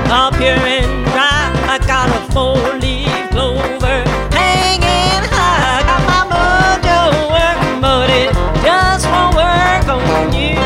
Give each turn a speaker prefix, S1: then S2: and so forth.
S1: all pure and dry. I got a 4-leaf clover hanging high. I got my mojo working, but it just won't work on you.